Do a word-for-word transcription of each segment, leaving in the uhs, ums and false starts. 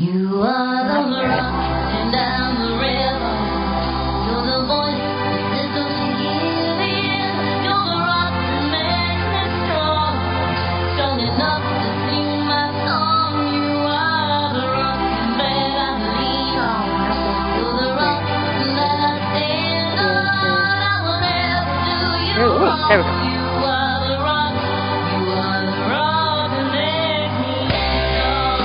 You are the rushing down the river. You're the voice that says don't you give in. You're the rock that makes me strong, strong enough to sing my song. You are the rock that I lean on. You're the rock that I stand on. I will never do you wrong. There we go. You are the rock. You are the rock that makes me strong.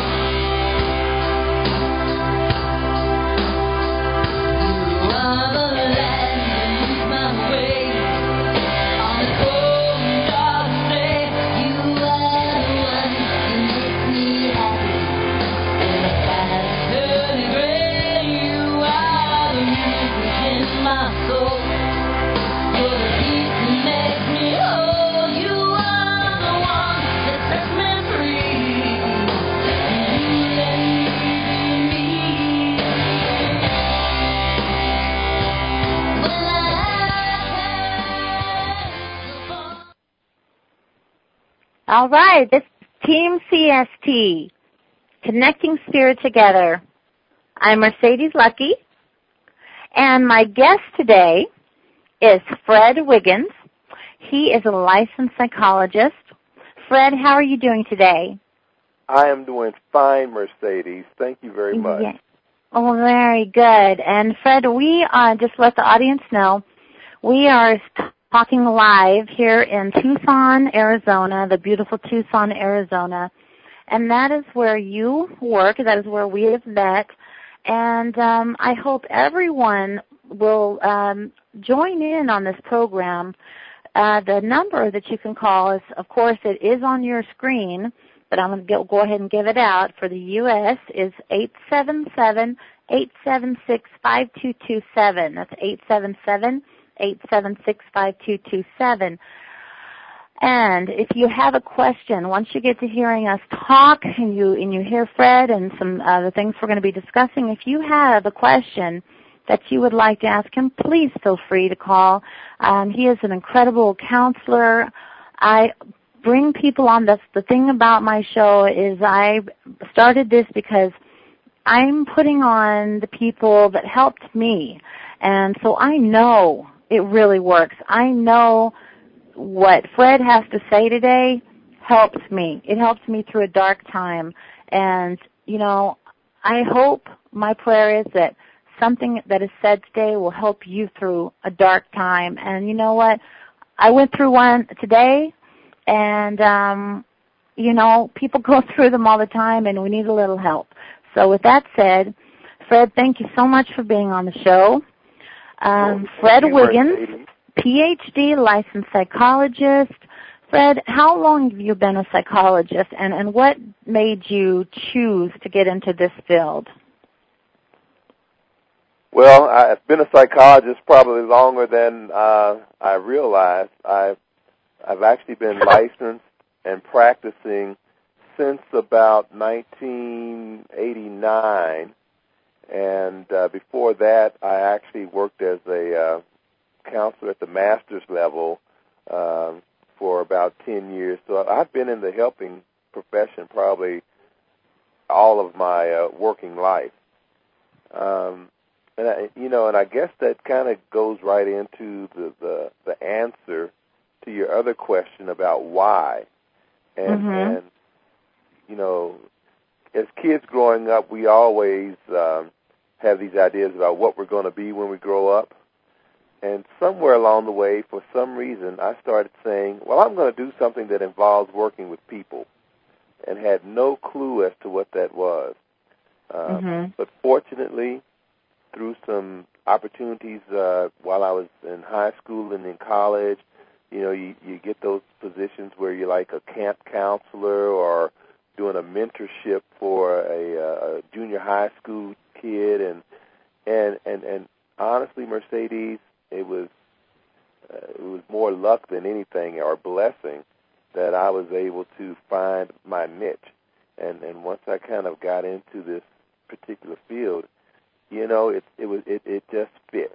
You are the land that leads my way on a cold and dark day. You are the one that makes me happy when the skies turn gray. You are the music in my soul. You're the peace that makes me whole. You are the one that sets me free. And you let me be me. When I All right, this is Team C S T, Connecting Spirit Together. I'm Mercedes Lucky, and my guest today is Fred Wiggins. He is a licensed psychologist. Fred, how are you doing today? I am doing fine, Mercedes. Thank you very much. Yeah. Oh, very good. And Fred, we uh, just let the audience know we are talking live here in Tucson, Arizona, the beautiful Tucson, Arizona. And that is where you work. That is where we have met. And um, I hope everyone will um, join in on this program. Uh, the number that you can call is, of course, it is on your screen, but I'm going to go ahead and give it out for the U S is eight seven seven, eight seven six, five two two seven. That's eight seven seven, eight seven six, five two two seven. And if you have a question, once you get to hearing us talk and you and you hear Fred and some uh, the things we're going to be discussing, if you have a question that you would like to ask him, please feel free to call. Um, he is an incredible counselor. I bring people on. That's the thing about my show is I started this because I'm putting on the people that helped me. And so I know it really works. I know what Fred has to say today helps me. It helps me through a dark time. And, you know, I hope, my prayer is that something that is said today will help you through a dark time. And you know what? I went through one today, and, um, you know, people go through them all the time, and we need a little help. So with that said, Fred, thank you so much for being on the show. Um, Well, Fred thank you, Wiggins, Mercedes. P H D, licensed psychologist. Fred, how long have you been a psychologist, and, and what made you choose to get into this field? Well, I've been a psychologist probably longer than uh, I realized. I've, I've actually been licensed and practicing since about nineteen eighty-nine, and uh, before that I actually worked as a uh, counselor at the master's level uh, for about ten years. So I've been in the helping profession probably all of my uh, working life. Um, and I, you know, and I guess that kind of goes right into the, the the answer to your other question about why. And, Mm-hmm. and you know, as kids growing up, we always um, have these ideas about what we're going to be when we grow up. And somewhere along the way, for some reason, I started saying, well, I'm going to do something that involves working with people, and had no clue as to what that was. Uh, Mm-hmm. But fortunately, through some opportunities uh, while I was in high school and in college, you know, you, you get those positions where you're like a camp counselor or doing a mentorship for a, a junior high school kid, and and and, and honestly, Mercedes, it was uh, it was more luck than anything, or blessing, that I was able to find my niche. And and once I kind of got into this particular field, you know, it it was it, it just fit.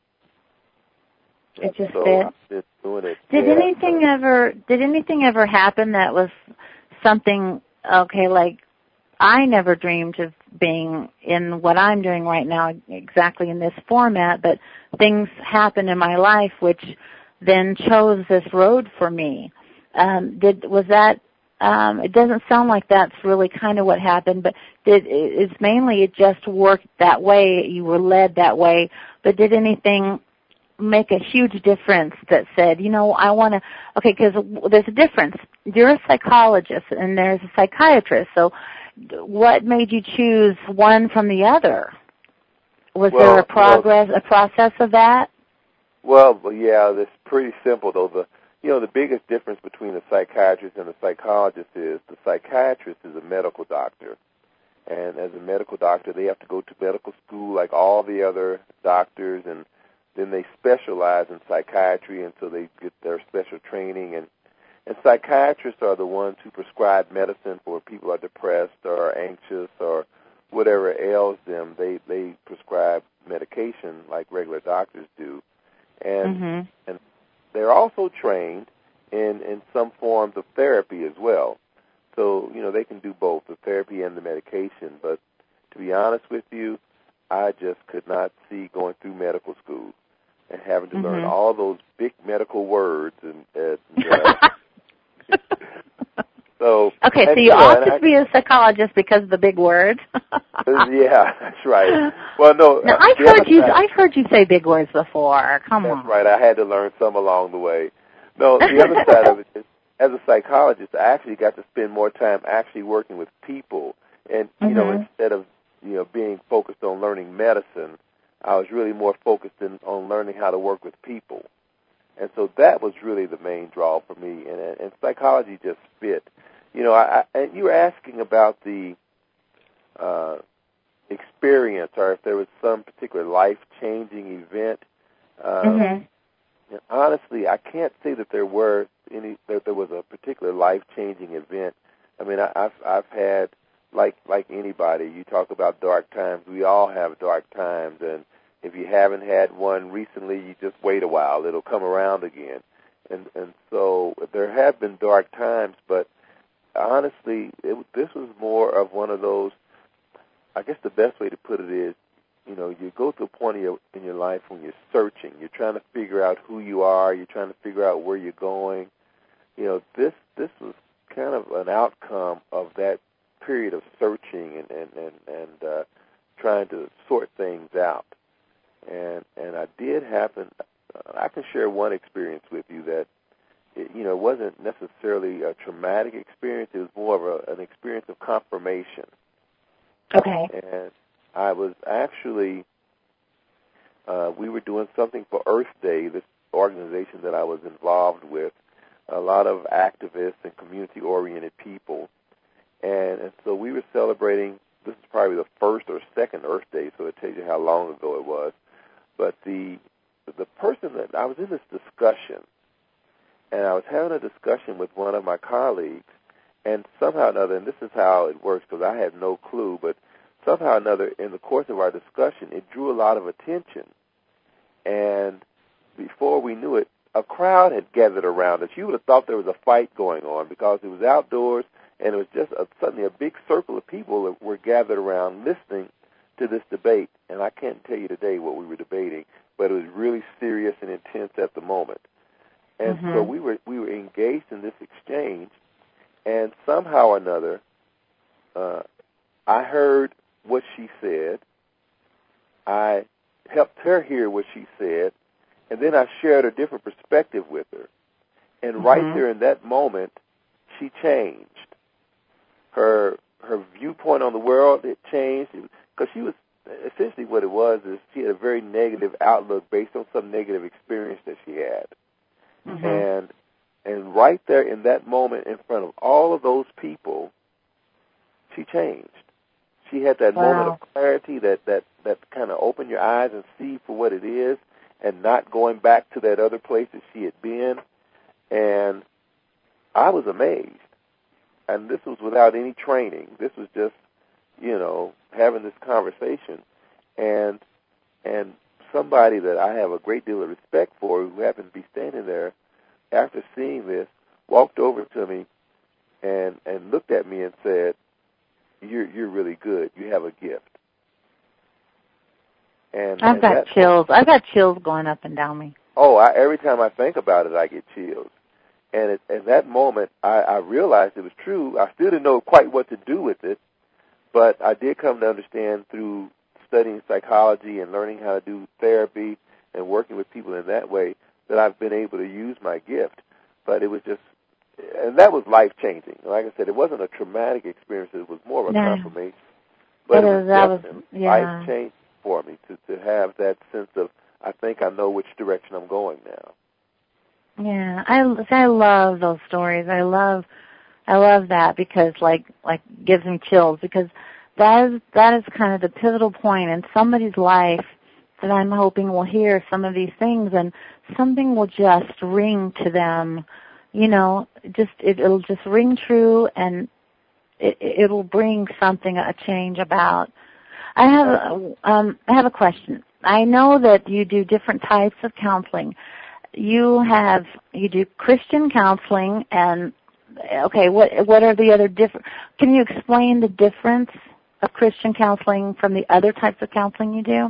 It just so fit. I've been doing it. Did yeah, anything so. ever? Did anything ever happen that was something? Okay, like I never dreamed of being in what I'm doing right now, exactly in this format, but things happen in my life which then chose this road for me. Um, did was that? Um, it doesn't sound like that's really kind of what happened, but did it's mainly it just worked that way. You were led that way, but did anything make a huge difference that said, you know, I want to, okay, because there's a difference. You're a psychologist and there's a psychiatrist, so what made you choose one from the other? Was well, there a progress, well, a process of that? Well, yeah, it's pretty simple, though. The You know, the biggest difference between a psychiatrist and a psychologist is the psychiatrist is a medical doctor. And as a medical doctor, they have to go to medical school like all the other doctors, and then they specialize in psychiatry, and so they get their special training. And, and psychiatrists are the ones who prescribe medicine for people who are depressed or anxious or whatever ails them. They, they prescribe medication like regular doctors do. And, mm-hmm. and they're also trained in, in some forms of therapy as well. So, you know, they can do both, the therapy and the medication. But to be honest with you, I just could not see going through medical school and having to mm-hmm. learn all those big medical words. And, and uh, so okay, and, so you, you know, opted I, to be a psychologist because of the big words. Yeah, that's right. Well, no, now, uh, I've heard you. Side, I've heard you say big words before. Come that's on. That's right. I had to learn some along the way. No, the other side of it is, as a psychologist, I actually got to spend more time actually working with people, and you mm-hmm. know, instead of you know being focused on learning medicine, I was really more focused in, on learning how to work with people, and so that was really the main draw for me. And, and psychology just fit. You know, I, I, and you were asking about the uh, experience, or if there was some particular life-changing event. Um, mm-hmm. And honestly, I can't say that there were any that there was a particular life-changing event. I mean, I, I've I've had like like anybody. You talk about dark times. We all have dark times, and if you haven't had one recently, you just wait a while. It'll come around again. And and so there have been dark times, but honestly, it, this was more of one of those. I guess the best way to put it is, you know, you go to a point in your, in your life when you're searching. You're trying to figure out who you are. You're trying to figure out where you're going. You know, this this was kind of an outcome of that period of searching and and and, and uh, trying to sort things out. And and I did happen. Uh, I can share one experience with you that it, you know wasn't necessarily a traumatic experience. It was more of a, an experience of confirmation. Okay. And I was actually, uh, we were doing something for Earth Day, this organization that I was involved with, a lot of activists and community-oriented people. And, and so we were celebrating, this is probably the first or second Earth Day, so it tells you how long ago it was. But the the person that, I was in this discussion, and I was having a discussion with one of my colleagues, and somehow or another, and this is how it works because I had no clue, but somehow or another, in the course of our discussion, it drew a lot of attention. And before we knew it, a crowd had gathered around us. You would have thought there was a fight going on because it was outdoors, and it was just a, suddenly a big circle of people that were gathered around listening to this debate. And I can't tell you today what we were debating, but it was really serious and intense at the moment. And mm-hmm. so we were we were engaged in this exchange, and somehow or another, uh, I heard what she said. I helped her hear what she said, and then I shared a different perspective with her. And mm-hmm. right there in that moment, she changed. Her her viewpoint on the world, it changed, because she was, essentially what it was is she had a very negative outlook based on some negative experience that she had. Mm-hmm. And and right there in that moment in front of all of those people, she changed. She had that wow. moment of clarity that, that, that kind of opened your eyes and see for what it is and not going back to that other place that she had been. And I was amazed. And this was without any training. This was just, you know, having this conversation. And and somebody that I have a great deal of respect for, who happened to be standing there after seeing this, walked over to me and, and looked at me and said, you're you're really good. You have a gift. And I've and got that, chills. I've got chills going up and down me. Oh, I, every time I think about it, I get chills. And it, in that moment, I, I realized it was true. I still didn't know quite what to do with it, but I did come to understand through studying psychology and learning how to do therapy and working with people in that way that I've been able to use my gift. But it was just, and that was life-changing. Like I said, it wasn't a traumatic experience. It was more of a No. confirmation. But It it was, was that was, definitely yeah. life-changing for me to, to have that sense of, I think I know which direction I'm going now. Yeah, I, I love those stories. I love, I love that because like, like gives me chills because that is, that is kind of the pivotal point in somebody's life that I'm hoping will hear some of these things and something will just ring to them, you know, just, it, it'll just ring true and it, it'll bring something, a change about. I have, a, um, I have a question. I know that you do different types of counseling. You have, you do Christian counseling and, okay, what what are the other different, can you explain the difference of Christian counseling from the other types of counseling you do?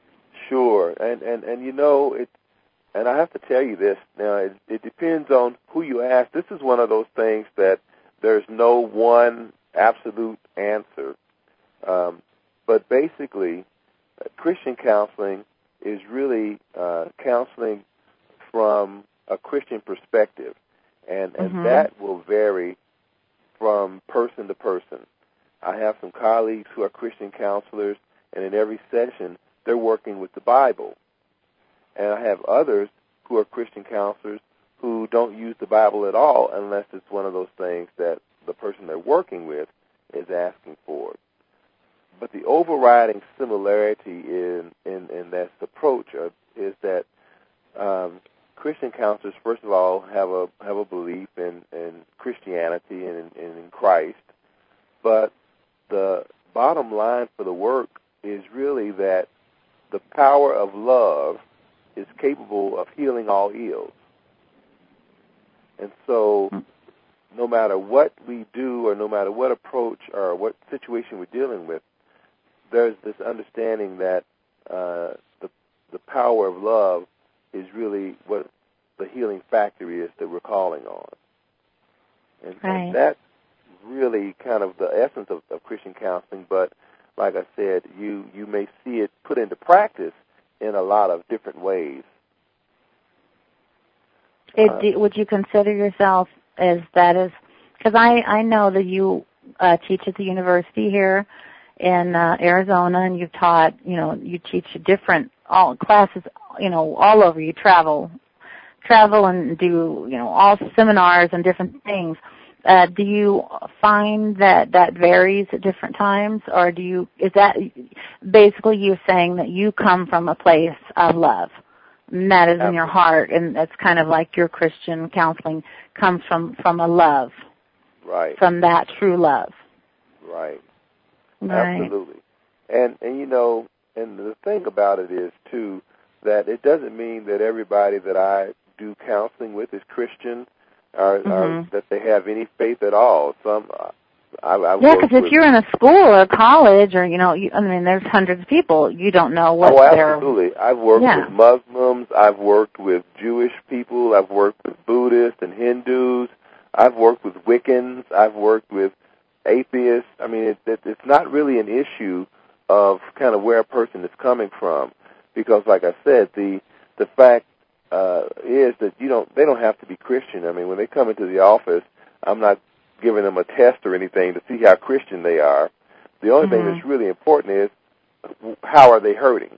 Sure, and, and, and you know, it, and I have to tell you this, now it, it depends on who you ask. This is one of those things that there's no one absolute answer. Um, but basically, uh, Christian counseling is really uh, counseling from a Christian perspective, and, and Mm-hmm. that will vary from person to person. I have some colleagues who are Christian counselors, and in every session, they're working with the Bible. And I have others who are Christian counselors who don't use the Bible at all unless it's one of those things that the person they're working with is asking for. But the overriding similarity in, in, in this approach is that um, Christian counselors, first of all, have a have a belief in, in Christianity and in, in Christ. But the bottom line for the work is really that the power of love is capable of healing all ills. And so no matter what we do or no matter what approach or what situation we're dealing with, there's this understanding that uh, the the power of love is really what the healing factor is that we're calling on. And, right. and that's really kind of the essence of, of Christian counseling, but like I said, you, you may see it put into practice in a lot of different ways. It, Uh, do, would you consider yourself as that is, because I, I know that you uh, teach at the university here in uh, Arizona, and you've taught, you know, you teach different all classes, you know, all over. You travel, travel and do, you know, all seminars and different things. Uh, do you find that that varies at different times, or do you, is that basically you saying that you come from a place of love, and that is in your heart, and that's kind of like your Christian counseling comes from, from a love, right? From that true love, right? Right. Absolutely. And and you know, and the thing about it is too that it doesn't mean that everybody that I do counseling with is Christian. Or, mm-hmm. or that they have any faith at all. Some, uh, I, I've yeah, because if with, you're in a school or college, or you know, you, I mean, there's hundreds of people. You don't know what oh, they're. absolutely. I've worked yeah. with Muslims. I've worked with Jewish people. I've worked with Buddhists and Hindus. I've worked with Wiccans. I've worked with atheists. I mean, it, it, it's not really an issue of kind of where a person is coming from, because, like I said, the the fact. Uh, is that you don't they don't have to be Christian. I mean, when they come into the office, I'm not giving them a test or anything to see how Christian they are. The only mm-hmm. thing that's really important is how are they hurting.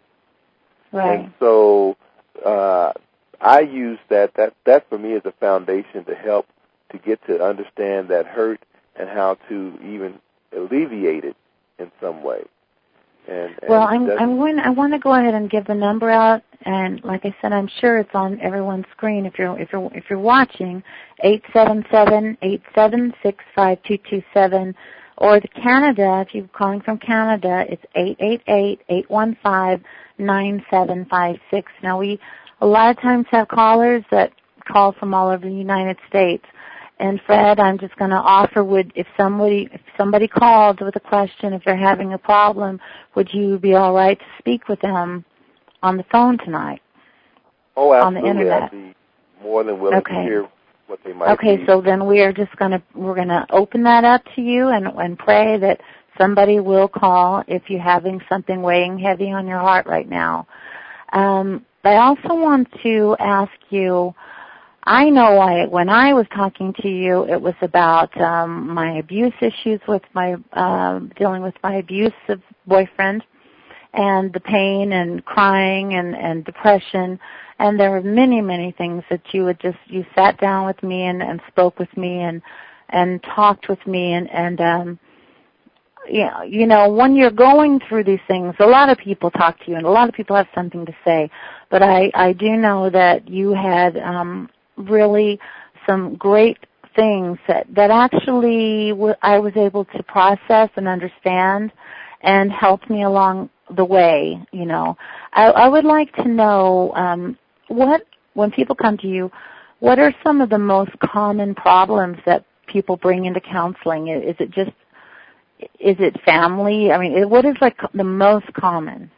Right. And so uh, I use that, that, that for me is a foundation to help to get to understand that hurt and how to even alleviate it in some way. And, and well, I'm I'm going. I want to go ahead and give the number out, and like I said, I'm sure it's on everyone's screen. If you're if you're if you're watching, eight seven seven eight seven six five two two seven, or the Canada. If you're calling from Canada, it's eight eight eight eight one five nine seven five six. Now we a lot of times have callers that call from all over the United States. And Fred, I'm just going to offer would if somebody if somebody called with a question, if they're having a problem, would you be all right to speak with them on the phone tonight? Oh, absolutely. On the internet. I'd be more than willing okay. to hear what they might Okay, be. so then we are just going to, we're going to open that up to you and, and pray that somebody will call if you're having something weighing heavy on your heart right now. Um, I also want to ask you, I know I, when I was talking to you, it was about um, my abuse issues with my, uh, dealing with my abusive boyfriend and the pain and crying and, and depression. And there were many, many things that you would just, you sat down with me and, and spoke with me and, and talked with me and, and, um, yeah, you know, when you're going through these things, a lot of people talk to you and a lot of people have something to say. But I, I do know that you had, um, really some great things that, that actually w- I was able to process and understand and helped me along the way, you know. I, I would like to know um, what, when people come to you, what are some of the most common problems that people bring into counseling? Is it just, is it family? I mean, what is like the most common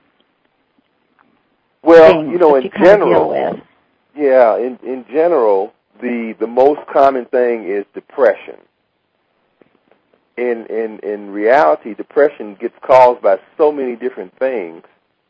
Well, things you know, that in you kind general, of deal with? yeah, in, in general, the, the most common thing is depression. In, in, in reality, depression gets caused by so many different things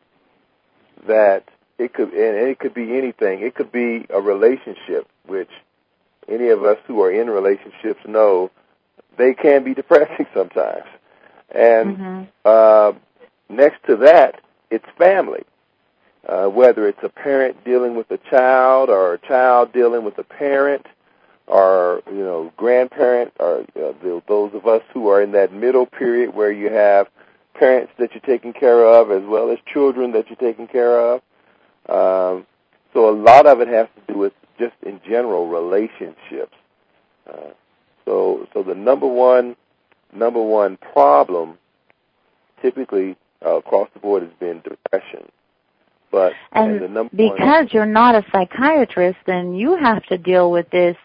that it could, and it could be anything. It could be a relationship, which any of us who are in relationships know they can be depressing sometimes. And Mm-hmm. uh, next to that, it's family. Uh, whether it's a parent dealing with a child or a child dealing with a parent or, you know, grandparent or uh, the, those of us who are in that middle period where you have parents that you're taking care of as well as children that you're taking care of. Um, so a lot of it has to do with just in general relationships. Uh, so so the number one number one problem typically uh, across the board has been depression. But and, and the number because one, you're not a psychiatrist, then you have to deal with this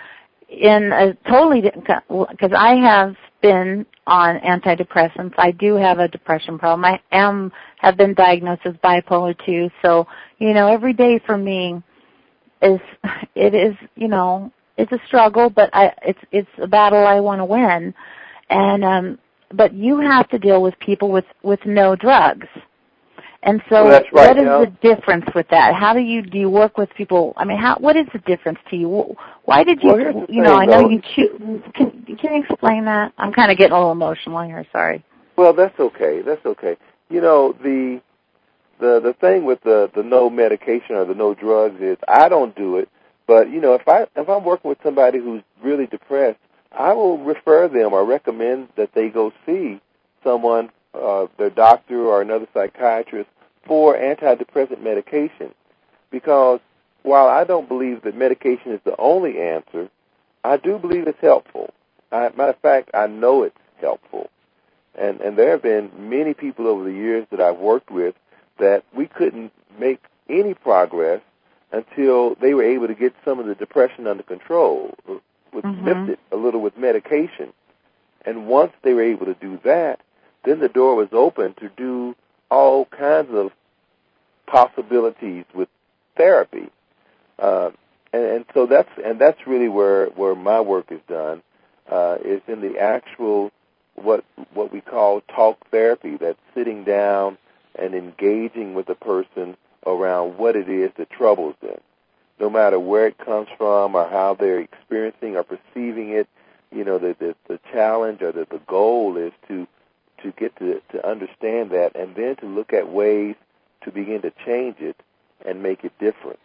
in a totally different, because I have been on antidepressants. I do have a depression problem. I am have been diagnosed as bipolar two. So, you know, every day for me is it is, you know, it's a struggle, but I it's it's a battle I want to win. And um but you have to deal with people with with no drugs. And so well, that's right. what is You know, the difference with that? How do you do you work with people? I mean, how what is the difference to you? Why did you, well, here's the you know, thing, I know though. you choose, can, can you explain that? I'm kind of getting a little emotional here, sorry. Well, that's okay. That's okay. You know, the the the thing with the the no medication or the no drugs is I don't do it, but you know, if I if I'm working with somebody who's really depressed, I will refer them or recommend that they go see someone, uh, their doctor or another psychiatrist for antidepressant medication, because while I don't believe that medication is the only answer, I do believe it's helpful. I, matter of fact, I know it's helpful. And and there have been many people over the years that I've worked with that we couldn't make any progress until they were able to get some of the depression under control, with Mm-hmm. lift it a little with medication. And once they were able to do that, then the door was open to do all kinds of possibilities with therapy. Uh, and, and so that's and that's really where, where my work is done, uh, is in the actual what what we call talk therapy. That's sitting down and engaging with a person around what it is that troubles them, no matter where it comes from or how they're experiencing or perceiving it. You know, the the, the challenge or the, the goal is to to get to to understand that, and then to look at ways to begin to change it and make it different.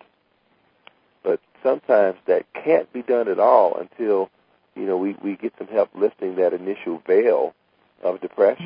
But sometimes that can't be done at all until, you know, we, we get some help lifting that initial veil of depression.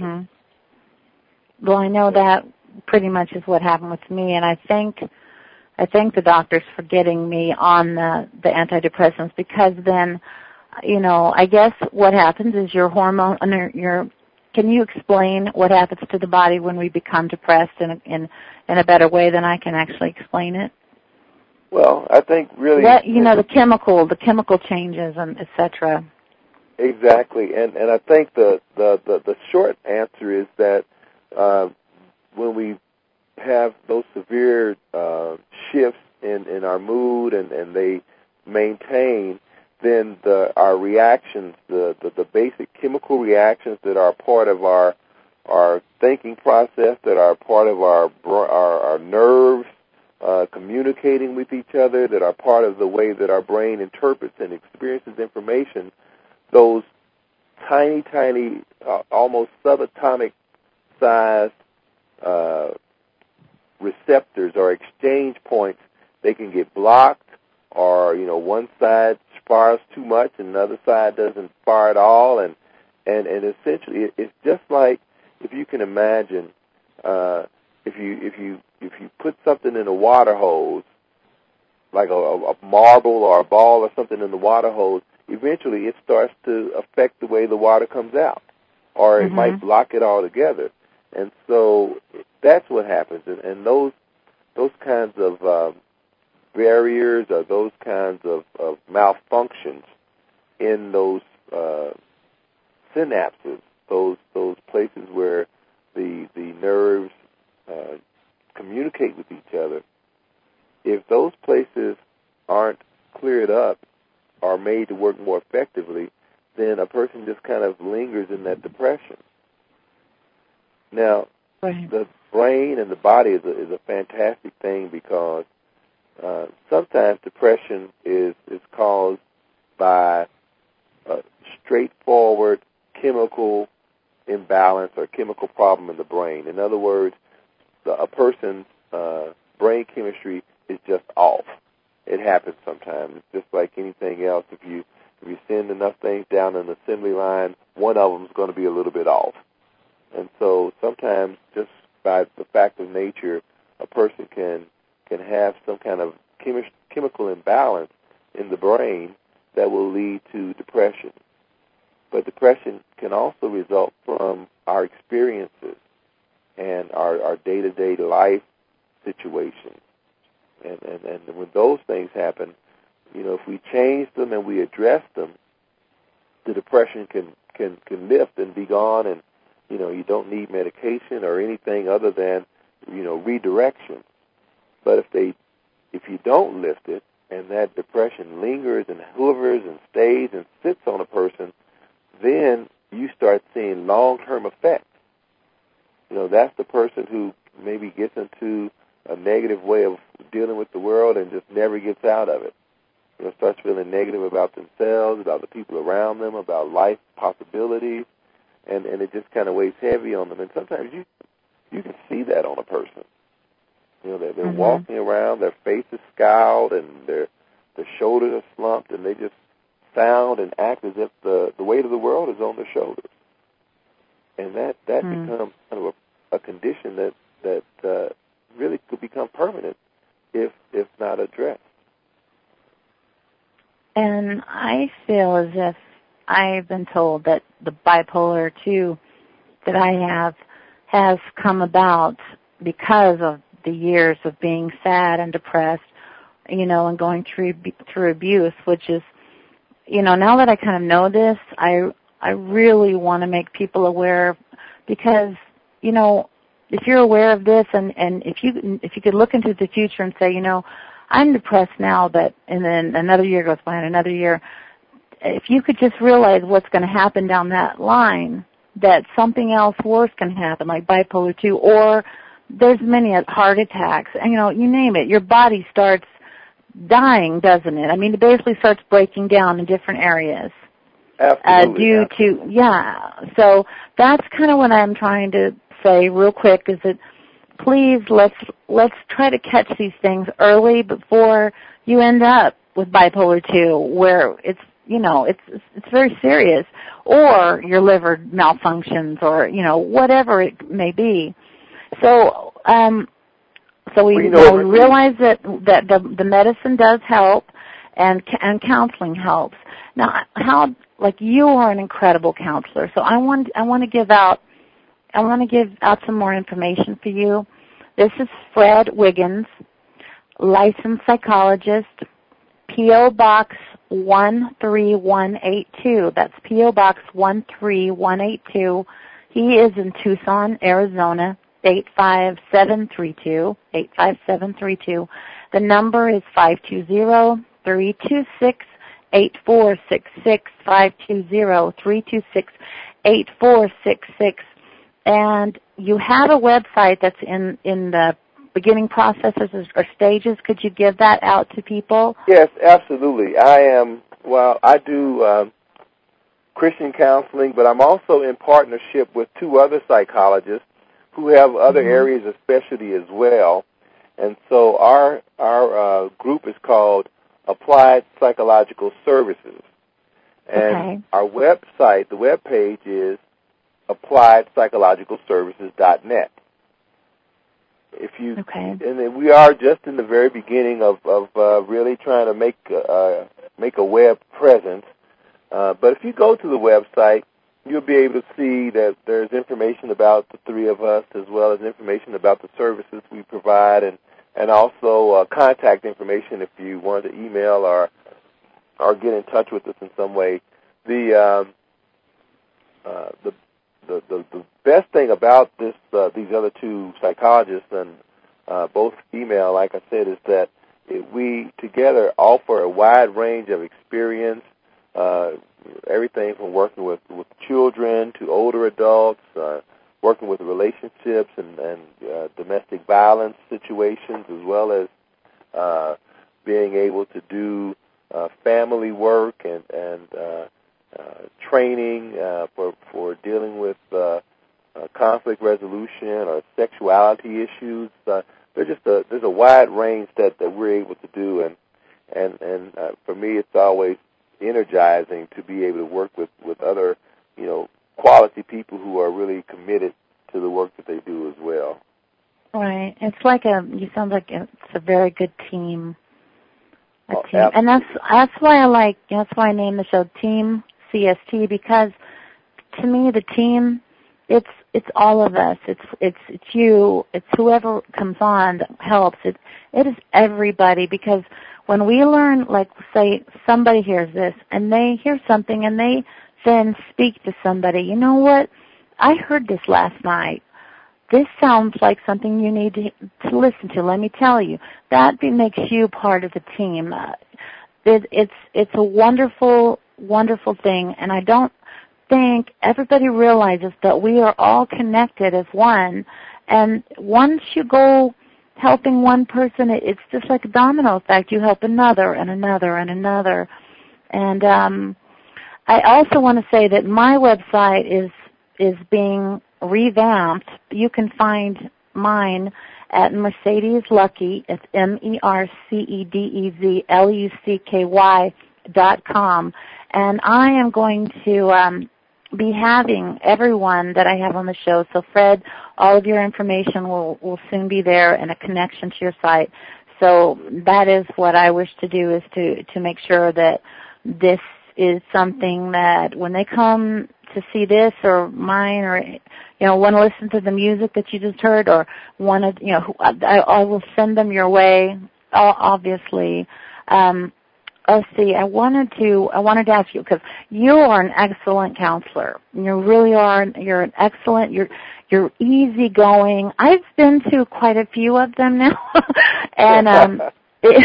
Mm-hmm. Well, I know that pretty much is what happened with me, and I think I thank the doctors for getting me on the, the antidepressants, because then, you know, I guess what happens is your hormone, your can you explain what happens to the body when we become depressed in a, in in a better way than I can actually explain it? Well, I think really, What, you know, the chemical, the chemical changes and et cetera. Exactly, and and I think the the the, the short answer is that uh, when we have those severe uh, shifts in, in our mood and, and they maintain, then the our reactions, the, the the basic chemical reactions that are part of our our thinking process, that are part of our our, our nerves uh, communicating with each other, that are part of the way that our brain interprets and experiences information. Those tiny, tiny, uh, almost subatomic sized uh, receptors or exchange points, they can get blocked, or you know, one side fires too much and the other side doesn't fire at all, and and and essentially, it, it's just like if you can imagine, uh, if you if you if you put something in a water hose, like a, a marble or a ball or something in the water hose. Eventually, it starts to affect the way the water comes out, or it mm-hmm. might block it altogether. And so that's what happens. And, and those those kinds of uh, barriers or those kinds of, of malfunctions in those uh, synapses, those those places where the the nerves uh, communicate with each other, if those places aren't cleared up, are made to work more effectively, then a person just kind of lingers in that depression. Now, right. the brain and the body is a, is a fantastic thing because uh, sometimes depression is, is caused by a straightforward chemical imbalance or chemical problem in the brain. In other words, the, a person's uh, brain chemistry is just off. It happens sometimes. It's just like anything else. If you if you send enough things down an assembly line, one of them is going to be a little bit off. And so sometimes, just by the fact of nature, a person can can have some kind of chemi- chemical imbalance in the brain that will lead to depression. But depression can also result from our experiences and our, our day-to-day life situations. And, and, and when those things happen, you know, if we change them and we address them, the depression can, can, can lift and be gone, and, you know, you don't need medication or anything other than, you know, redirection. But if they, if you don't lift it and that depression lingers and hovers and stays and sits on a person, then you start seeing long-term effects. You know, that's the person who maybe gets into a negative way of dealing with the world and just never gets out of it. You know, starts feeling negative about themselves, about the people around them, about life possibilities, and, and it just kind of weighs heavy on them. And sometimes you you can see that on a person. You know, they're, they're mm-hmm. walking around, their face is scowled, and their their shoulders are slumped, and they just sound and act as if the, the weight of the world is on their shoulders. And that, that mm. becomes kind of a, a condition that, that uh, really could become permanent if if not addressed. And I feel as if I've been told that the bipolar two that I have has come about because of the years of being sad and depressed, you know, and going through through abuse, which is, you know, now that I kind of know this, I I really want to make people aware, because, you know, if you're aware of this, and, and if you if you could look into the future and say, you know, I'm depressed now, but and then another year goes by and another year, if you could just realize what's going to happen down that line, that something else worse can happen, like bipolar two, or there's many heart attacks, and, you know, you name it, your body starts dying, doesn't it? I mean, it basically starts breaking down in different areas. Absolutely. Uh, due absolutely. to, yeah. So that's kind of what I'm trying to say real quick, is that please let's let's try to catch these things early before you end up with bipolar two, where it's, you know, it's it's very serious, or your liver malfunctions, or, you know, whatever it may be. So um, so we, well, you know, we realize that that the the medicine does help, and and counseling helps. Now, how, like, you are an incredible counselor, so I want I want to give out I want to give out some more information for you. This is Fred Wiggins, licensed psychologist, P O Box one three one eight two. That's P O Box one three one eight two. He is in Tucson, Arizona, eight five seven three two, eight five seven three two. The number is five two zero, three two six, eight four six six, five two zero, three two six, eight four six six. And you have a website that's in, in the beginning processes or stages. Could you give that out to people? Yes, absolutely. I am, well, I do um, Christian counseling, but I'm also in partnership with two other psychologists who have other mm-hmm. areas of specialty as well. And so our our uh, group is called Applied Psychological Services. And okay. our website, the web page is applied psychological services dot net. If you okay. and then we are just in the very beginning of of uh, really trying to make uh, make a web presence. Uh, but if you go to the website, you'll be able to see that there's information about the three of us, as well as information about the services we provide, and and also uh, contact information if you want to email or or get in touch with us in some way. The um, uh, the The, the, the best thing about this, uh, these other two psychologists, and uh, both female, like I said, is that it, we together offer a wide range of experience, uh, everything from working with, with children to older adults, uh, working with relationships and, and uh, domestic violence situations, as well as uh, being able to do uh, family work and, and uh, Uh, training uh, for for dealing with uh, uh, conflict resolution or sexuality issues. Uh, there's just a there's a wide range that, that we're able to do, and and and uh, for me, it's always energizing to be able to work with, with other you know quality people who are really committed to the work that they do as well. Right. It's like a you sound like it's a very good team. A oh, team, absolutely. And that's that's why I like that's why I named the show Team C S T, because to me the team, it's it's all of us. It's it's it's you. It's whoever comes on that helps. It it is everybody, because when we learn, like say somebody hears this and they hear something and they then speak to somebody. You know what? I heard this last night. This sounds like something you need to, to listen to. Let me tell you, that be, makes you part of the team. Uh, it, it's it's a wonderful. wonderful thing, and I don't think everybody realizes that we are all connected as one, and once you go helping one person, it's just like a domino effect. You help another and another and another. And um, I also want to say that my website is is being revamped. You can find mine at Mercedes Lucky. It's M E R C E D E Z L U C K Y dot com. And I am going to um, be having everyone that I have on the show. So, Fred, all of your information will, will soon be there and a connection to your site. So that is what I wish to do, is to, to make sure that this is something that when they come to see this or mine, or, you know, want to listen to the music that you just heard, or want to, you know, I, I will send them your way, obviously. Um, Let's see, I wanted to I wanted to ask you, because you are an excellent counselor. You really are. You're an excellent, you're you're easygoing. I've been to quite a few of them now. and um it,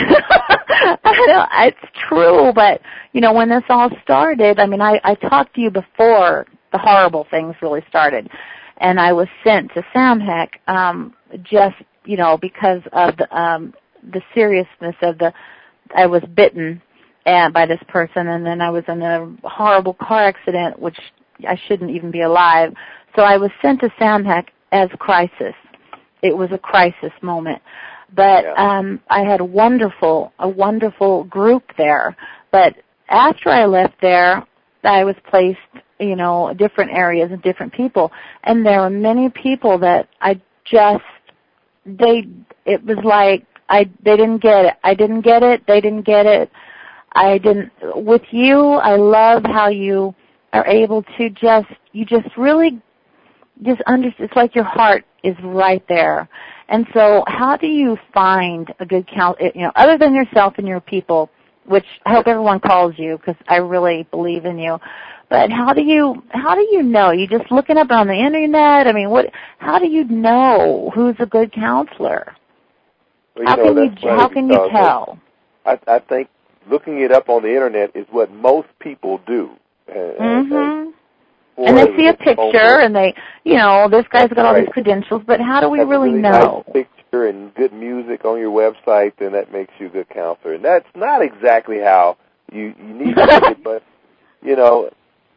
I know, it's true, but you know, when this all started, I mean, I, I talked to you before the horrible things really started. And I was sent to Samhac um just, you know, because of the um the seriousness of the I was bitten and by this person, and then I was in a horrible car accident, which I shouldn't even be alive. So I was sent to Samhac as crisis. It was a crisis moment. But yeah. um, I had a wonderful, a wonderful group there. But after I left there, I was placed, you know, different areas and different people. And there were many people that I just, they, it was like, I, they didn't get it. I didn't get it. They didn't get it. I didn't. With you, I love how you are able to just, you just really just understand. It's like your heart is right there. And so how do you find a good counsel, you know, other than yourself and your people, which I hope everyone calls you because I really believe in you. But how do you how do you know? You just looking up on the internet? I mean, what? How do you know who's a good counselor? Well, how know, can you how can you tell? I, I think looking it up on the internet is what most people do. Mm-hmm. And, and they see a picture, and they, you know, this guy's got all right. these credentials. But how do we Have really, a really know? Nice picture and good music on your website, then that makes you a good counselor. And that's not exactly how you you need to do it, but you know.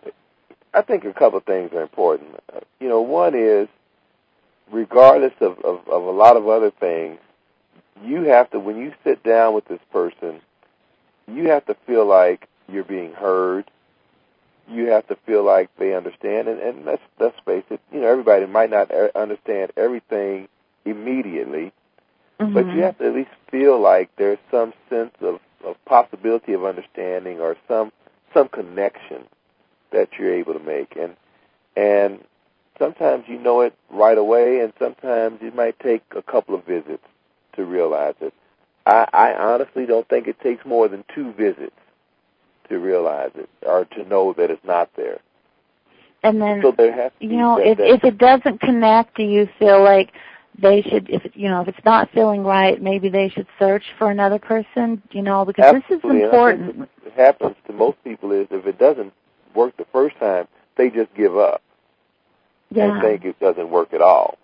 I think a couple of things are important. Uh, you know, one is, regardless of, of, of a lot of other things, you have to, when you sit down with this person, you have to feel like you're being heard. You have to feel like they understand. And, and let's, let's face it, you know, everybody might not understand everything immediately, mm-hmm. but you have to at least feel like there's some sense of, of possibility of understanding or some some connection that you're able to make. And and sometimes you know it right away, and sometimes it might take a couple of visits to realize it. I, I honestly don't think it takes more than two visits to realize it or to know that it's not there. And then, so there has to you know, that, if, that, if it doesn't connect, do you feel like they should, if it, you know, if it's not feeling right, maybe they should search for another person, you know, because absolutely. this is important. And I think what happens to most people is if it doesn't work the first time, they just give up yeah. and think it doesn't work at all.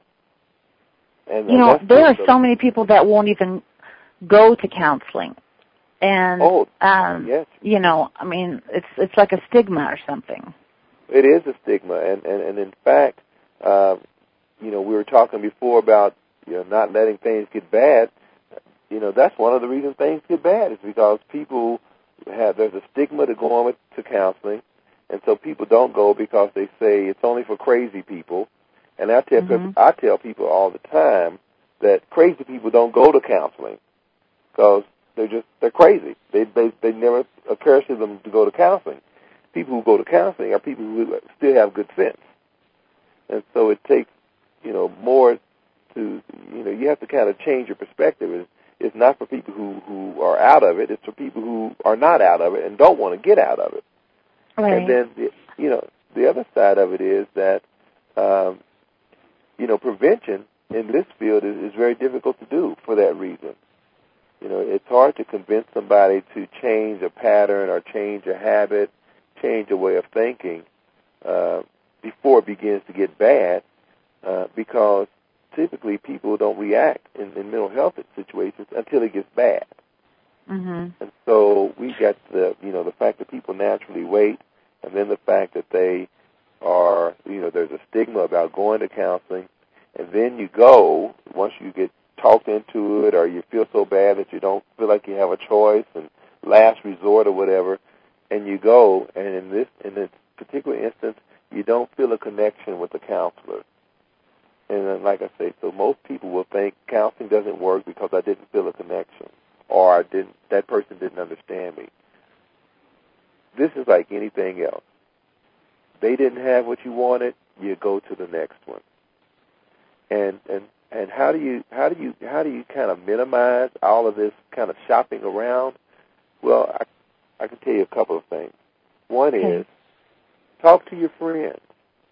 And, you and know, there are the, so many people that won't even go to counseling. And, oh, um, yes. you know, I mean, it's it's like a stigma or something. It is a stigma. And, and, and in fact, uh, you know, we were talking before about, you know, not letting things get bad. You know, that's one of the reasons things get bad is because people have, there's a stigma to going with, to counseling. And so people don't go because they say it's only for crazy people. And I tell, mm-hmm. I tell people all the time that crazy people don't go to counseling because they're just, they're crazy. They, they, they never occurs to them to go to counseling. People who go to counseling are people who still have good sense. And so it takes, you know, more to, you know, you have to kind of change your perspective. It's, it's not for people who, who are out of it. It's for people who are not out of it and don't want to get out of it. Right. And then, the, you know, the other side of it is that, um, you know, prevention in this field is, is very difficult to do for that reason. You know, it's hard to convince somebody to change a pattern or change a habit, change a way of thinking uh, before it begins to get bad uh, because typically people don't react in, in mental health situations until it gets bad. Mm-hmm. And so we got the, you know, the fact that people naturally wait, and then the fact that they are, you know, there's a stigma about going to counseling, and then you go, once you get talked into it or you feel so bad that you don't feel like you have a choice and last resort or whatever, and you go, and in this, in this particular instance, you don't feel a connection with the counselor. And then, like I say, so most people will think counseling doesn't work because I didn't feel a connection or I didn't, that person didn't understand me. This is like anything else. They didn't have what you wanted, you go to the next one. And and and how do you how do you how do you kind of minimize all of this kind of shopping around? Well, I I can tell you a couple of things. One is talk to your friends.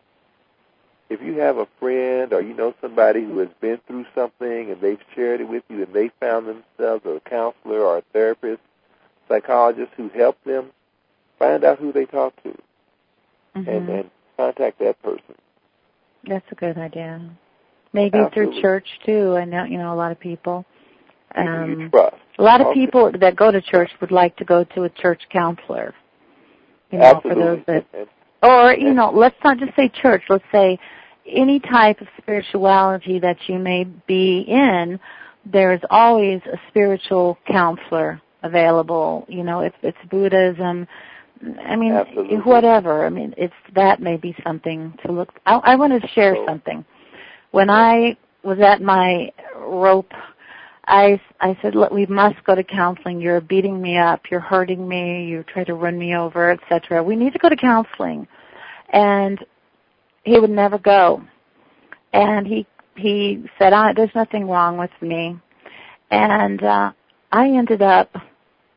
If you have a friend or you know somebody who has been through something and they've shared it with you and they found themselves a counselor or a therapist, psychologist who helped them, find out who they talk to mm-hmm. and, and contact that person. That's a good idea. Maybe Absolutely. through church, too. I know, you know, a lot of people. Um, you trust. A lot of okay. people that go to church would like to go to a church counselor. You know, Absolutely. for those that, or, you know, let's not just say church. Let's say any type of spirituality that you may be in, there's always a spiritual counselor available. You know, if it's Buddhism, I mean, Absolutely. whatever. I mean, it's that may be something to look. I, I want to share so, something. When I was at my rope, I, I said, look, we must go to counseling. You're beating me up. You're hurting me. You try to run me over, et cetera. We need to go to counseling. And he would never go. And he he said, I, there's nothing wrong with me. And uh, I ended up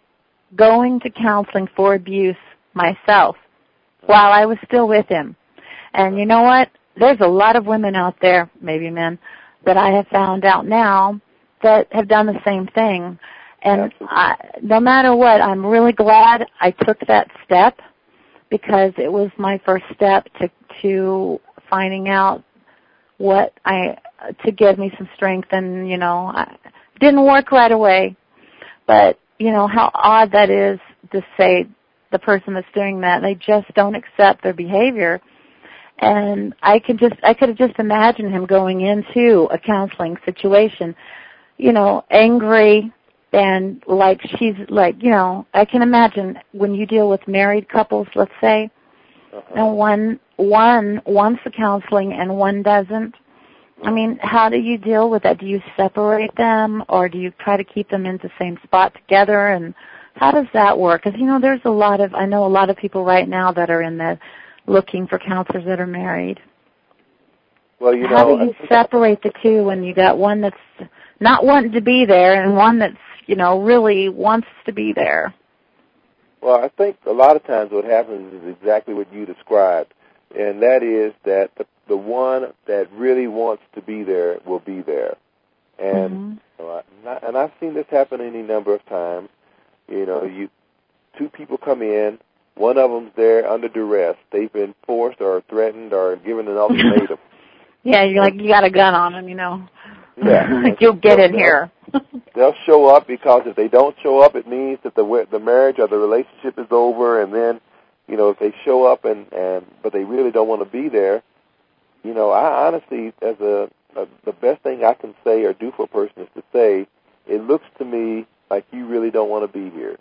going to counseling for abuse myself while I was still with him. And you know what? There's a lot of women out there, maybe men, that I have found out now that have done the same thing. And I, no matter what, I'm really glad I took that step, because it was my first step to to finding out what I, to give me some strength. And, you know, I, it didn't work right away. But, you know, how odd that is to say the person that's doing that, they just don't accept their behavior. And I could just, I could have just imagined him going into a counseling situation, you know, angry, and like she's like, you know, I can imagine when you deal with married couples, let's say, uh-huh. and one one wants the counseling and one doesn't. I mean, how do you deal with that? Do you separate them, or do you try to keep them in the same spot together? And how does that work? Because, you know, there's a lot of, I know a lot of people right now that are in the looking for counselors that are married. Well, you how know, do you separate the two when you got one that's not wanting to be there and one that's, you know, really wants to be there? Well, I think a lot of times what happens is exactly what you described, and that is that the, the one that really wants to be there will be there. And mm-hmm. you know, I, and I've seen this happen any number of times. You know, you two people come in, one of them's there under duress. They've been forced or threatened or given an ultimatum. Yeah, you're like, you got a gun on them, you know. Yeah. You'll get in here. They'll show up, because if they don't show up, it means that the the marriage or the relationship is over. And then, you know, if they show up and, and but they really don't want to be there, you know, I honestly, as a, a the best thing I can say or do for a person is to say, it looks to me like you really don't want to be here,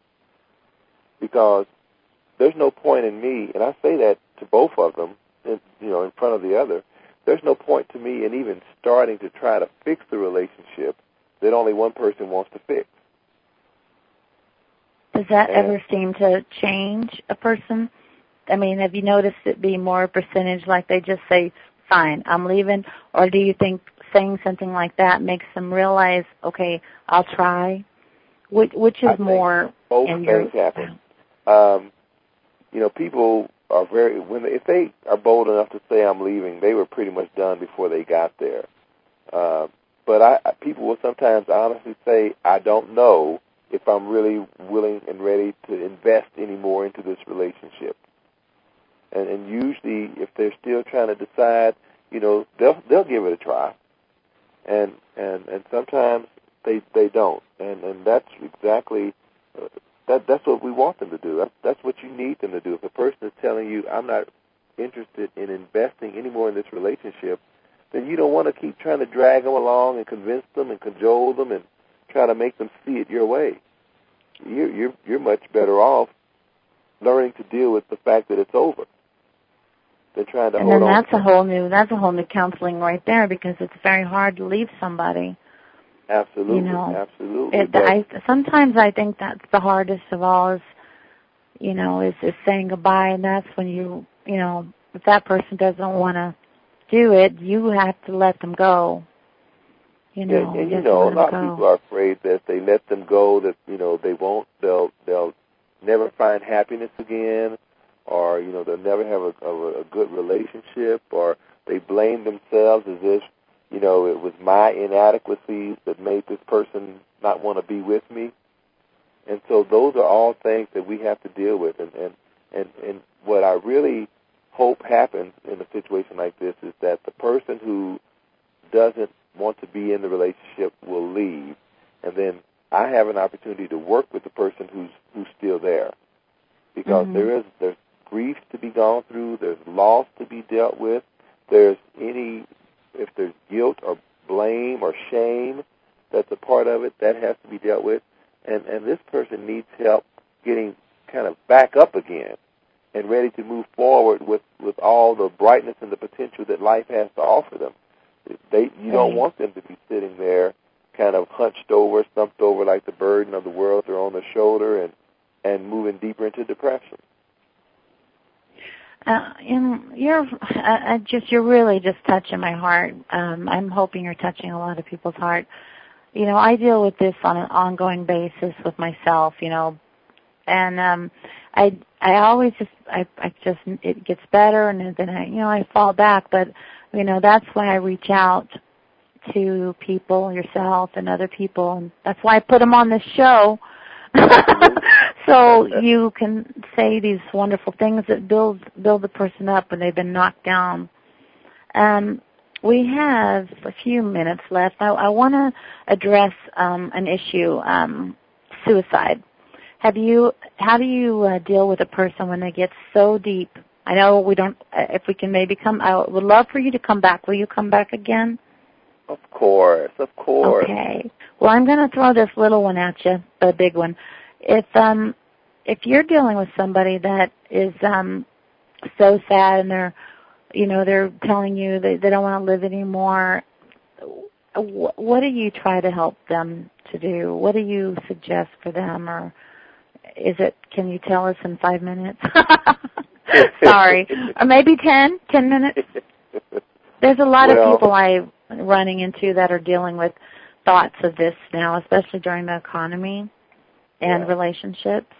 because there's no point in me, and I say that to both of them, in, you know, in front of the other. There's no point to me in even starting to try to fix the relationship that only one person wants to fix. Does that and, ever seem to change a person? I mean, have you noticed it be more percentage, like they just say, fine, I'm leaving? Or do you think saying something like that makes them realize, okay, I'll try? Which, which is I think more both in things your... happen. Um, you know, people are very, when they, if they are bold enough to say I'm leaving, they were pretty much done before they got there. Uh, but I, people will sometimes honestly say, I don't know if I'm really willing and ready to invest any more into this relationship. And, and usually, if they're still trying to decide, you know, they'll they'll give it a try. And and and sometimes they they don't. And and that's exactly. Uh, That, that's what we want them to do. That's, that's what you need them to do. If a person is telling you, I'm not interested in investing anymore in this relationship, then you don't want to keep trying to drag them along and convince them and cajole them and try to make them see it your way. You're, you're, you're much better off learning to deal with the fact that it's over than trying to and hold on. And then that's a whole new, that's a whole new counseling right there, because it's very hard to leave somebody. Absolutely, you know, absolutely. It, I, sometimes I think that's the hardest of all is, you know, is, is saying goodbye, and that's when you, you know, if that person doesn't want to do it, you have to let them go. You know, yeah, and you you know, a lot of people are afraid that if they let them go, that you know they won't, they'll they'll never find happiness again, or you know they'll never have a, a, a good relationship, or they blame themselves as if, you know, it was my inadequacies that made this person not want to be with me. And so those are all things that we have to deal with. And, and, and, and what I really hope happens in a situation like this is that the person who doesn't want to be in the relationship will leave. And then I have an opportunity to work with the person who's, who's still there. Because mm-hmm. there is, there's grief to be gone through, there's loss to be dealt with, there's any... if there's guilt or blame or shame that's a part of it, that has to be dealt with. And, and this person needs help getting kind of back up again and ready to move forward with, with all the brightness and the potential that life has to offer them. They, you don't want them to be sitting there kind of hunched over, slumped over like the burden of the world are on their shoulder and, and moving deeper into depression. Uh, and you're uh, just, you're really just touching my heart. Um, I'm hoping you're touching a lot of people's heart. You know, I deal with this on an ongoing basis with myself, you know, And um, I I always just I I just it gets better, and then I you know I fall back. But you know that's why I reach out to people, yourself, and other people, and that's why I put them on this show. So you can say these wonderful things that build build the person up when they've been knocked down. Um, we have a few minutes left. I, I want to address um, an issue, um, suicide. Have you? How do you uh, deal with a person when they get so deep? I know we don't. Uh, if we can maybe come, I would love for you to come back. Will you come back again? Of course, of course. Okay. Well, I'm going to throw this little one at you, the big one. If um, if you're dealing with somebody that is um, so sad and they're, you know, they're telling you they, they don't want to live anymore, wh- what do you try to help them to do? What do you suggest for them, or is it? Can you tell us in five minutes? Sorry, or maybe ten, ten minutes. There's a lot well, of people I'm running into that are dealing with thoughts of this now, especially during the economy and yeah. relationships.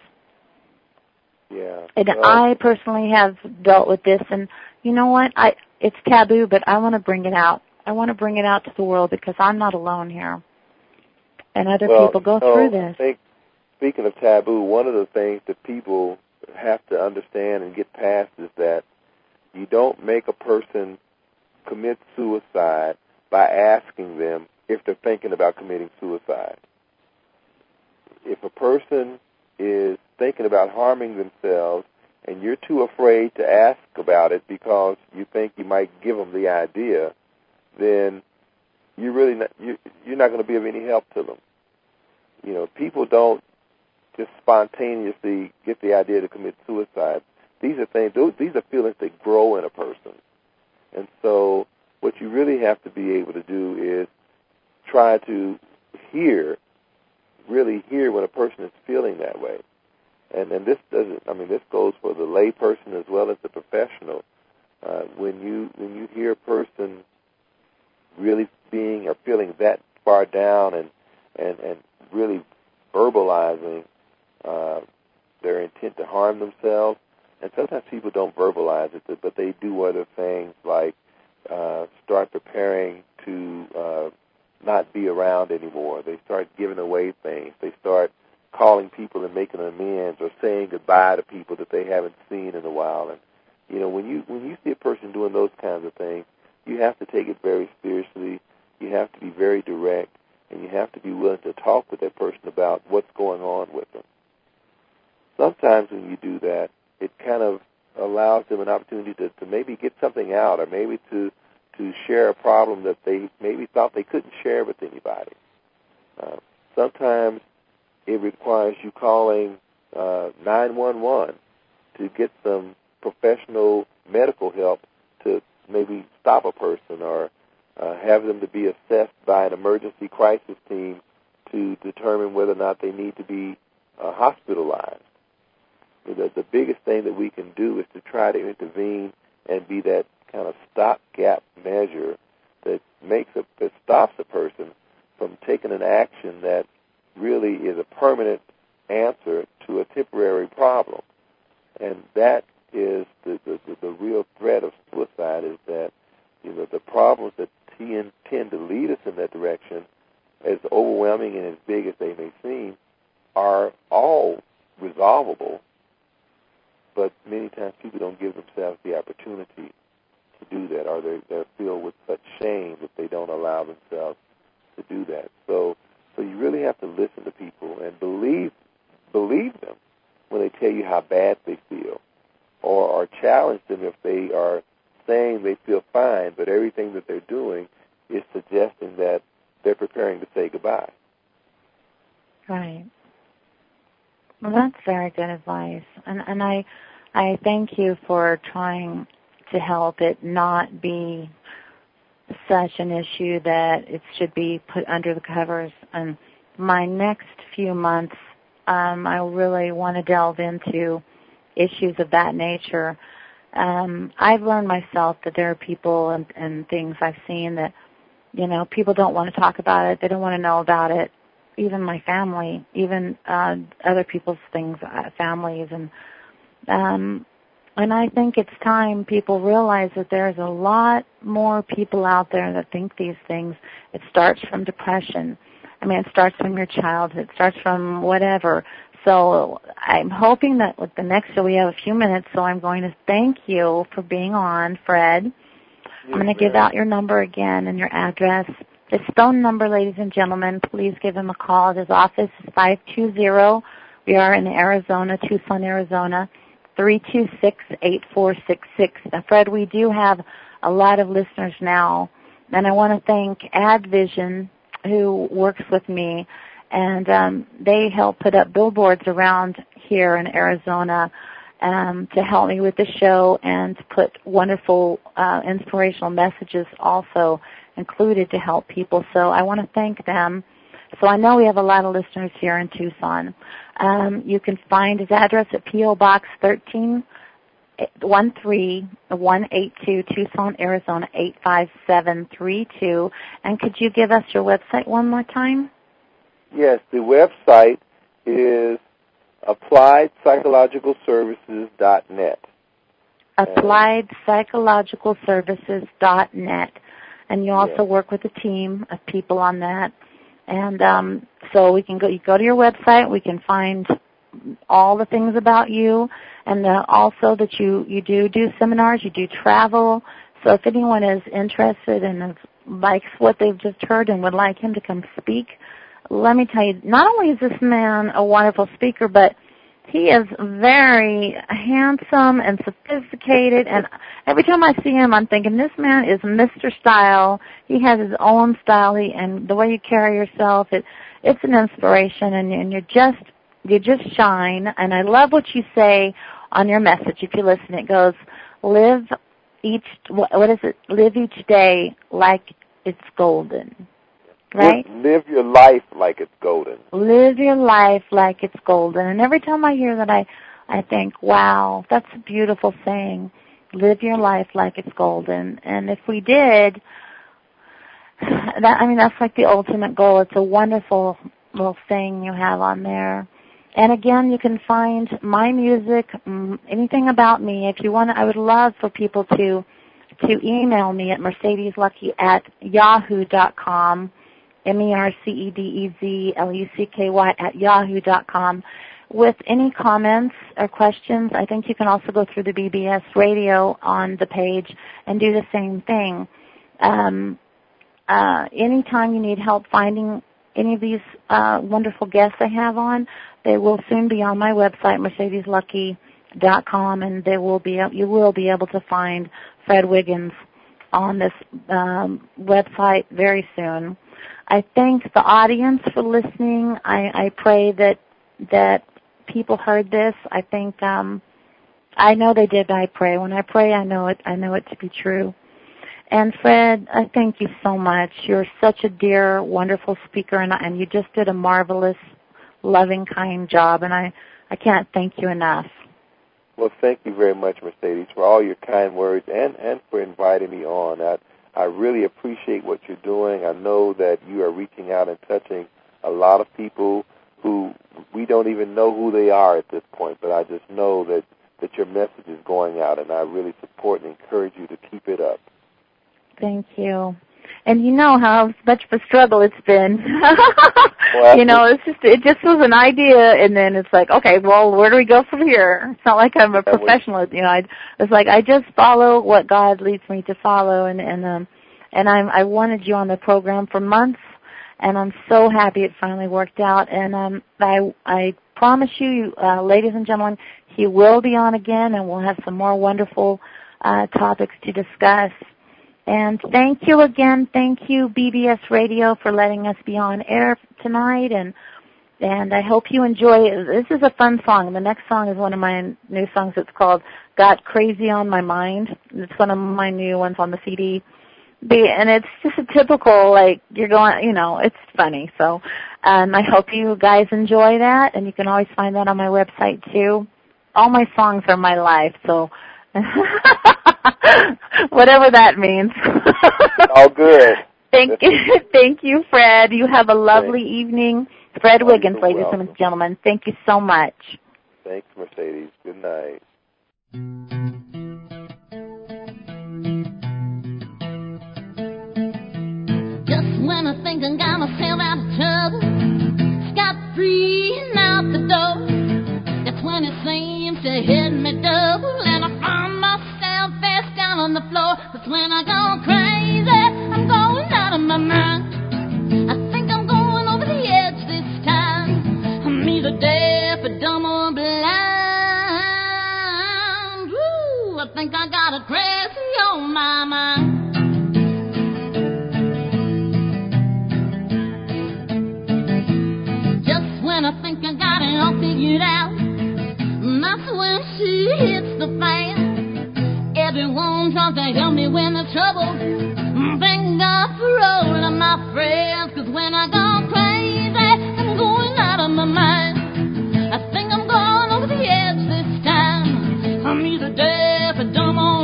Yeah. And well, I personally have dealt with this, and you know what? I it's taboo, but I want to bring it out. I want to bring it out to the world because I'm not alone here, and other well, people go so through this. I think, speaking of taboo, one of the things that people have to understand and get past is that you don't make a person commit suicide by asking them if they're thinking about committing suicide. If a person is thinking about harming themselves and you're too afraid to ask about it because you think you might give them the idea, then you really not, you, you're not going to be of any help to them. You know, people don't just spontaneously get the idea to commit suicide. These are things; those, these are feelings that grow in a person. And so what you really have to be able to do is try to hear, really hear when a person is feeling that way. And and this doesn't, I mean, this goes for the lay person as well as the professional. Uh, when you when you hear a person really being or feeling that far down and, and, and really verbalizing uh, their intent to harm themselves, and sometimes people don't verbalize it, but they do other things like uh, start preparing to uh, not be around anymore. They start giving away things. They start calling people and making amends or saying goodbye to people that they haven't seen in a while. And you know, when you when you see a person doing those kinds of things, you have to take it very seriously. You have to be very direct, and you have to be willing to talk with that person about what's going on with them. Sometimes when you do that, it kind of allows them an opportunity to, to maybe get something out, or maybe to to share a problem that they maybe thought they couldn't share with anybody. Uh, sometimes it requires you calling uh, nine one one to get some professional medical help to maybe stop a person, or uh, have them to be assessed by an emergency crisis team to determine whether or not they need to be uh, hospitalized. The, the biggest thing that we can do is to try to intervene and be that kind of stopgap measure that makes a, that stops a person from taking an action that really is a permanent answer to a temporary problem. And that is the, the, the, the real threat of suicide, is that, you know, the problems that tend, tend to lead us in that direction, as overwhelming and as big as they may seem, are all resolvable. But many times people don't give themselves the opportunity to do that, or they're, they're filled with such shame that they don't allow themselves to do that. So, so you really have to listen to people and believe believe them when they tell you how bad they feel, or, or challenge them if they are saying they feel fine, but everything that they're doing is suggesting that they're preparing to say goodbye. Right. Well, that's very good advice, and and I, I thank you for trying to help it not be such an issue that it should be put under the covers. And my next few months, um, I really want to delve into issues of that nature. Um, I've learned myself that there are people and, and things I've seen that, you know, people don't want to talk about it. They don't want to know about it. even my family, even uh, other people's things, uh, families, and um, and I think it's time people realize that there's a lot more people out there that think these things. It starts from depression. I mean, it starts from your childhood. It starts from whatever. So I'm hoping that with the next show we have a few minutes, so I'm going to thank you for being on, Fred. Yes, I'm going to give out your number again and your address. His phone number, ladies and gentlemen, please give him a call. His office is five two zero. We are in Arizona, Tucson, Arizona, three two six, eight four six six. Now, Fred, we do have a lot of listeners now, and I want to thank AdVision, who works with me, and um, they help put up billboards around here in Arizona um, to help me with the show and to put wonderful uh, inspirational messages also included to help people. So I want to thank them. So I know we have a lot of listeners here in Tucson. Um, you can find his address at P O Box thirteen one three one eight two, Tucson, Arizona eight five seven three two. And could you give us your website one more time? Yes, the website is applied psychological services dot net. applied psychological services dot net. And you also yes. work with a team of people on that. And um, so we can go. You go to your website. We can find all the things about you, and uh, also that you you do do seminars. You do travel. So if anyone is interested and likes what they've just heard and would like him to come speak, let me tell you. Not only is this man a wonderful speaker, but he is very handsome and sophisticated, and every time I see him, I'm thinking, this man is Mister Style. He has his own style, he, and the way you carry yourself, it, it's an inspiration, and, and you're just, you just shine. And I love what you say on your message. If you listen, it goes, live each, what is it? Live each day like it's golden. Right? Live, live your life like it's golden. Live your life like it's golden. And every time I hear that, I, I think, wow, that's a beautiful saying. Live your life like it's golden. And if we did, that, I mean, that's like the ultimate goal. It's a wonderful little thing you have on there. And again, you can find my music, anything about me. If you want to, I would love for people to, to email me at Mercedes Lucky at yahoo dot com. M E R C E D E Z L U C K Y at yahoo dot com with any comments or questions. I think you can also go through the B B S radio on the page and do the same thing. Um, uh, anytime you need help finding any of these uh, wonderful guests I have on, they will soon be on my website, Mercedes Lucky dot com, and they will be you will be able to find Fred Wiggins on this um, website very soon. I thank the audience for listening. I, I pray that that people heard this. I think um, I know they did. I pray. When I pray, I know it. I know it to be true. And Fred, I thank you so much. You're such a dear, wonderful speaker, and, and you just did a marvelous, loving, kind job. And I, I can't thank you enough. Well, thank you very much, Mercedes, for all your kind words and, and for inviting me on. I, I really appreciate what you're doing. I know that you are reaching out and touching a lot of people who we don't even know who they are at this point, but I just know that, that your message is going out, and I really support and encourage you to keep it up. Thank you. And you know how much of a struggle it's been. Well, you know, it's just it just was an idea, and then it's like, okay, well, where do we go from here? It's not like I'm a professional. You know, I, it's like I just follow what God leads me to follow, and and um, and I'm I wanted you on the program for months, and I'm so happy it finally worked out. And um, I I promise you, uh, ladies and gentlemen, he will be on again, and we'll have some more wonderful uh, topics to discuss. And thank you again. Thank you, B B S Radio, for letting us be on air tonight. And and I hope you enjoy it. This is a fun song. The next song is one of my new songs. It's called Got Crazy on My Mind. It's one of my new ones on the C D. And it's just a typical, like, you're going, you know, it's funny. So um, I hope you guys enjoy that. And you can always find that on my website, too. All my songs are my life, so... whatever that means. All good. Thank you, thank you, Fred. You have a lovely Thanks. evening. Fred Oh, Wiggins, you're ladies welcome. and gentlemen. Thank you so much. Thanks, Mercedes. Good night. Just when I think I got myself out of trouble, scot-free and out the door, that's when it seems to hit me double, and I find myself face down on the floor. That's when I go crazy, I'm going out of my mind. I think I'm going over the edge this time. I'm either deaf or dumb or blind. Woo, I think I got a crazy on my mind. When I think I got it all figured out, that's when she hits the fan. Everyone tries to help me when there's trouble. Thank God for all of my friends, 'cause when I go crazy, I'm going out of my mind. I think I'm going over the edge this time. I'm either deaf or dumb or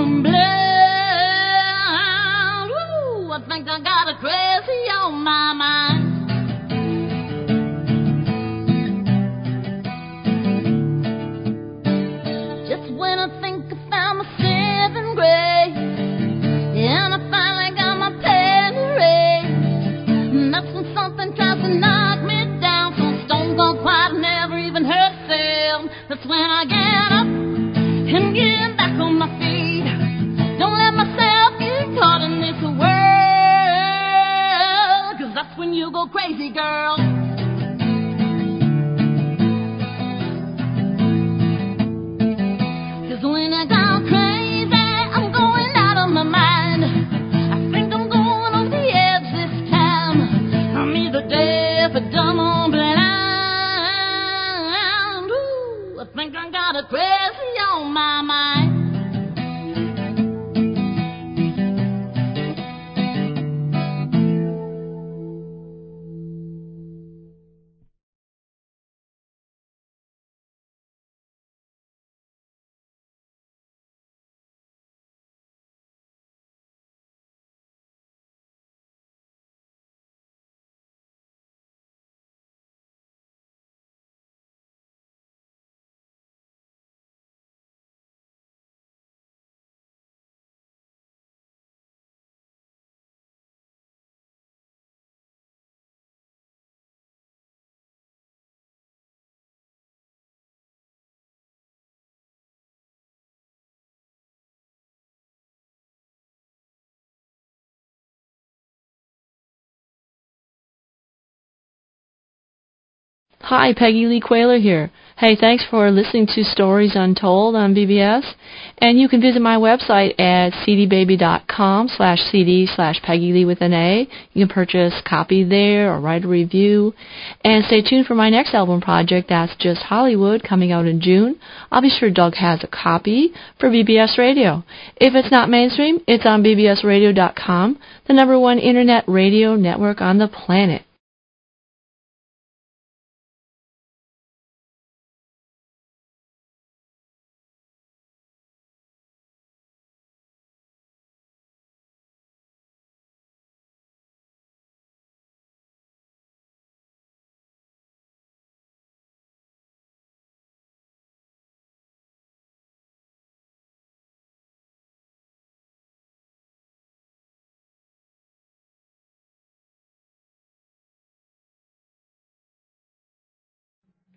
blind. Woo, I think I got a crazy on my mind. When I think I found my saving grace, and I finally got my penny raised, that's when something tries to knock me down, so stone cold quiet, never even heard a sound. That's when I get up and get back on my feet. Don't let myself get caught in this world, 'cause that's when you go crazy, girl. When I go crazy, I'm going out of my mind. I think I'm going over the edge this time. I'm either deaf or dumb or blind. Ooh, I think I got a crazy on my mind. Hi, Peggy Lee Quayler here. Hey, thanks for listening to Stories Untold on B B S. And you can visit my website at cdbaby.com slash cd slash Peggy Lee with an A. You can purchase a copy there or write a review. And stay tuned for my next album project, That's Just Hollywood, coming out in June. I'll be sure Doug has a copy for B B S Radio. If it's not mainstream, it's on b b s radio dot com, the number one internet radio network on the planet.